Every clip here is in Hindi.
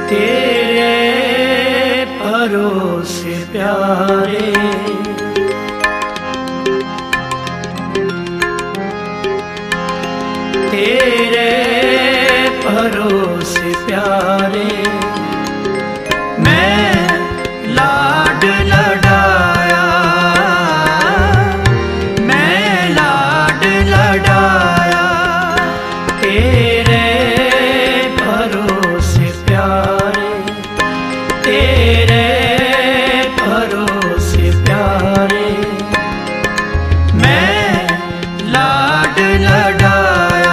तेरे भरोसे प्यारे, तेरे भरोसे प्यारे, मैं लाड लडाया, मैं लाड लडाया, तेरे भरोसे प्यारे, तेरे भरोसे प्यारे, मैं लाड लडाया,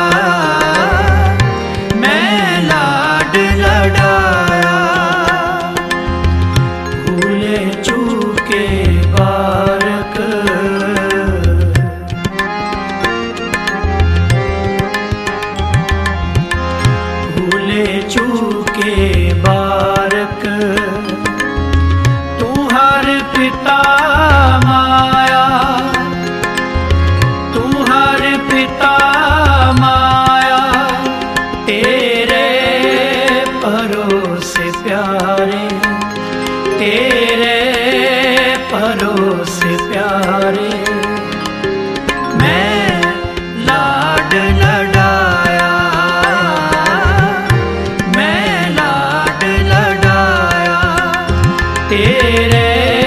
मैं लाड लडाया, भूले चूके बारक, भूले चूके बारक, तुम्हार पिता माया, तुम्हार पिता माया, तेरे भरोसे प्यारे, तेरे भरोसे प्यारे, मैं लाड लडाया, मैं लाड लडाया, तेरे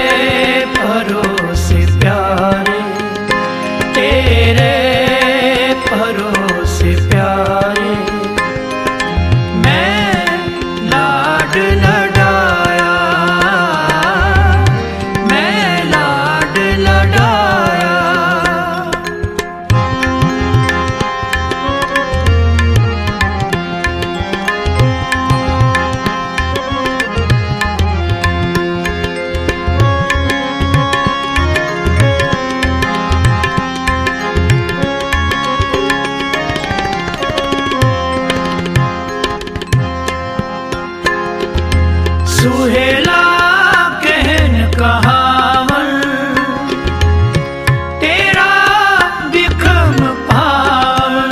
भरोसे प्यारे, तेरे भरोसे प्यारे, मैं लाड लडाया, मैं लाड लडाया। सुहेला कहन कहावन, तेरा बिखम पावन,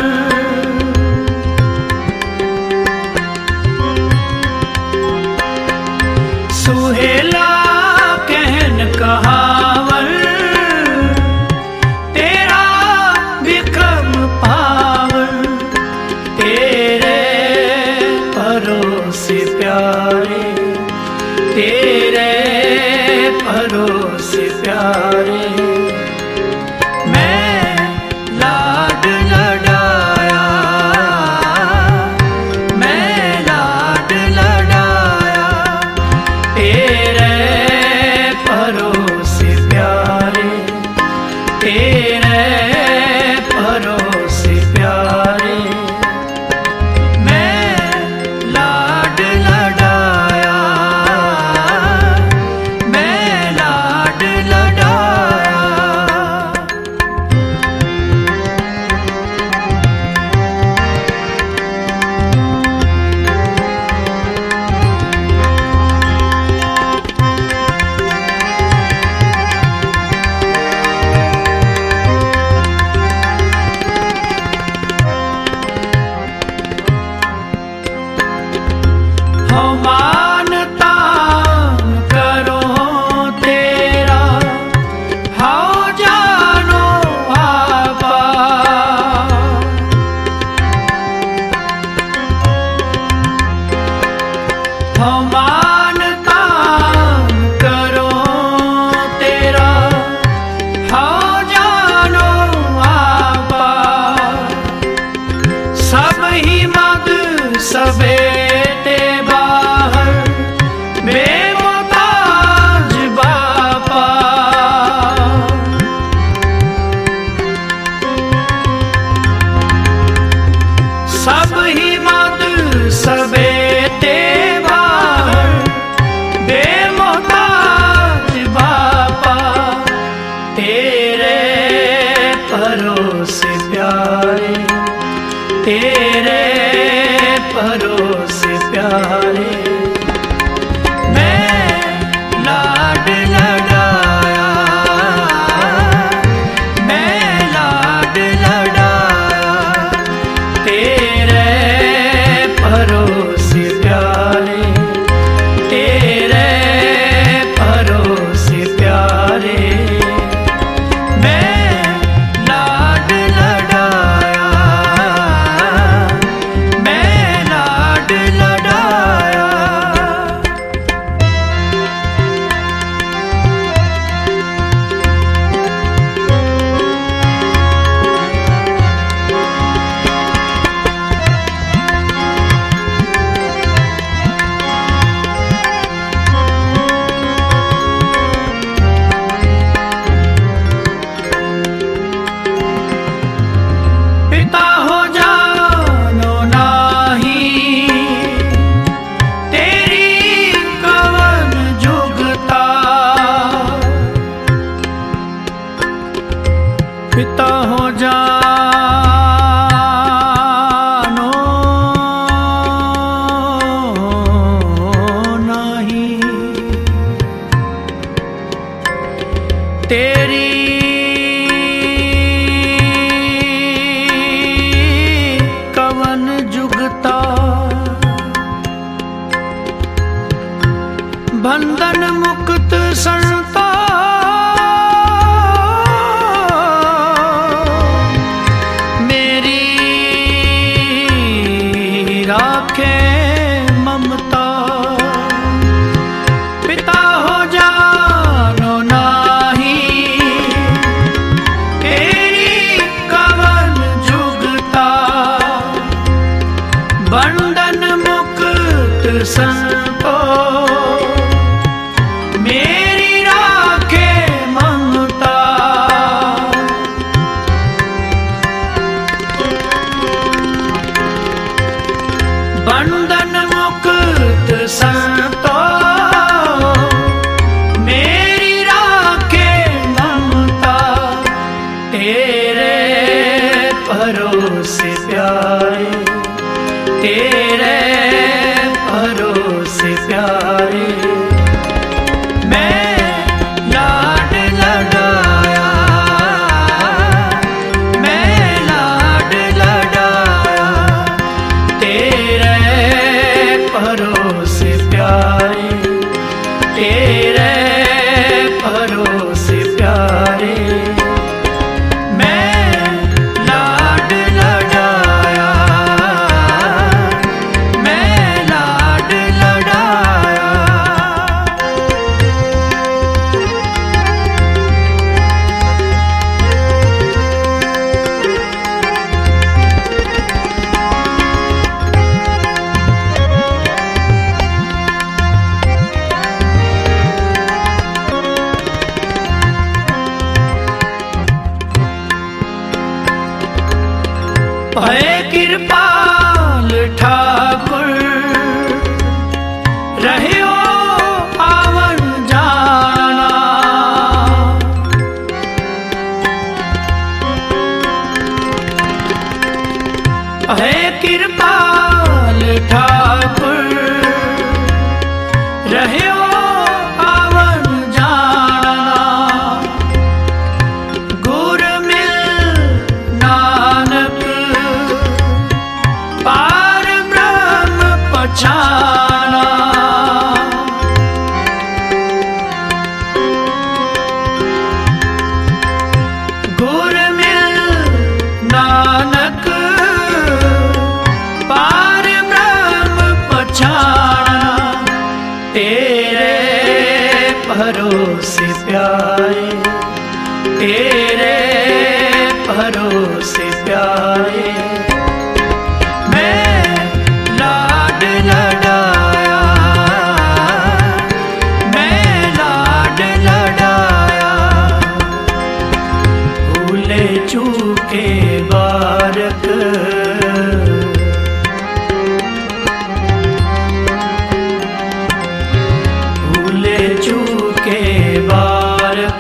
सुहेला कहन कहावन, तेरा बिखम पावन, तेरे भरोसे प्यारे, तेरे भरोसे प्यारे, मैं लाड लडाया, मैं लाड लडाया, तेरे भरोसे प्यारे, तेरे भरोसे प्यारे, मैं लाड लडाया, मैं लाड लडाया। हम मानता करो तेरा, हाओ जानो आपा, हम मानता करो तेरा, हाओ जानो आपा, सब ही मग सबे बेमोताज बापा, सब ही मद सबे तेवा, बेमोताज बापा, तेरे भरोसे प्यारे, तेरे भरोसे प्यारे, मैं लाड लडाया, मैं लाड लडाया, तेरे भरोसे प्यारे, तेरे भरोसे प्यारे, तेरे भरोसे प्यारे, मैं लाड लड़ाया, मैं लाड लड़ाया, तेरे भरोसे प्यारे, तेरे भरोसे प्यारे, भय कृपाल ठाकुर रहियो आवन जाना, भय कृपाल ठाकुर रहियो आवन जाना, गुर मिल नानक पार ब्रह्म पछाना, गुर मिल नानक पार ब्रह्म पछाना, तेरे भरोसे प्यारे, तेरे भरोसे प्यारे, चूके बारक भूले चूके बारक,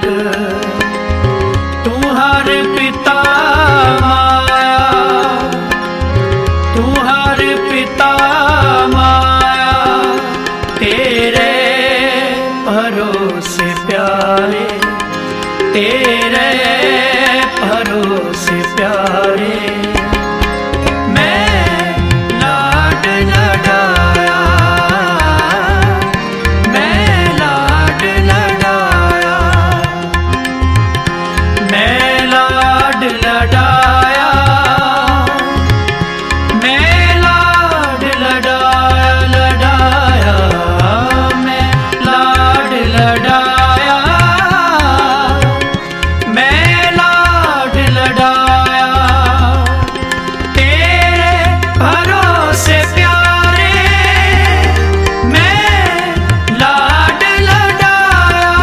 तुम्हार पिता माया, तुम्हार पिता माया, तेरे भरोसे प्यारे, तेरे भरोसे प्यारे, मैं लाड लड़ाया, मैं लाड लड़ाया, मैं लाड लड़ाया, मैं लाड लड़ाया, लड़ाया, मैं लाड लड़ाया, मैं लाड लड़ाया, तेरे भरोसे प्यारे, मैं लाड लड़ाया,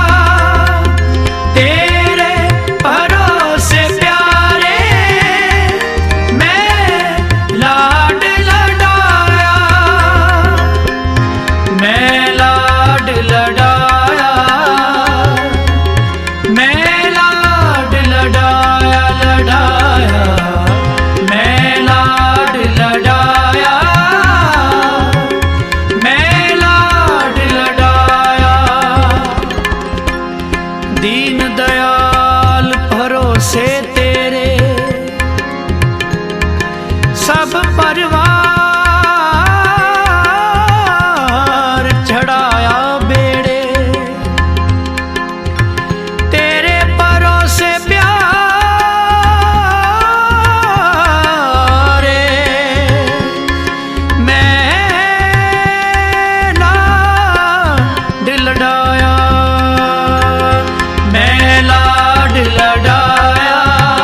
तेरे भरोसे प्यारे, मैं लाड लड़ाया, मैं लाड लड़ाया, मैं लाड लड़ाया, लड़ाया, मैं लाड लड़ाया, मैं लाड लड़ाया, दीन दयाल भरोसे तेरे सब परिवार चढ़ाया बेड़े, तेरे भरोसे प्यारे, मैं लाड लड़ाया, मैं लाड लड़ाया,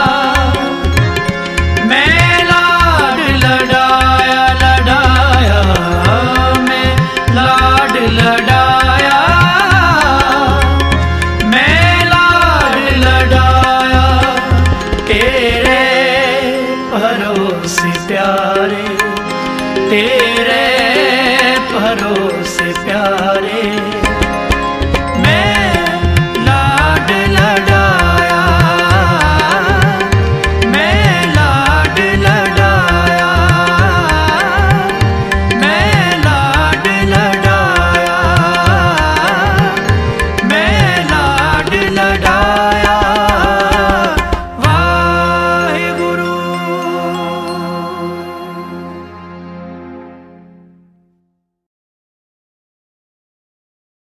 मैं लाड लड़ाया, लड़ाया, मैं लाड लड़ाया, मैं लाड लड़ाया, तेरे भरोसे प्यारे, तेरे भरोसे प्यारे।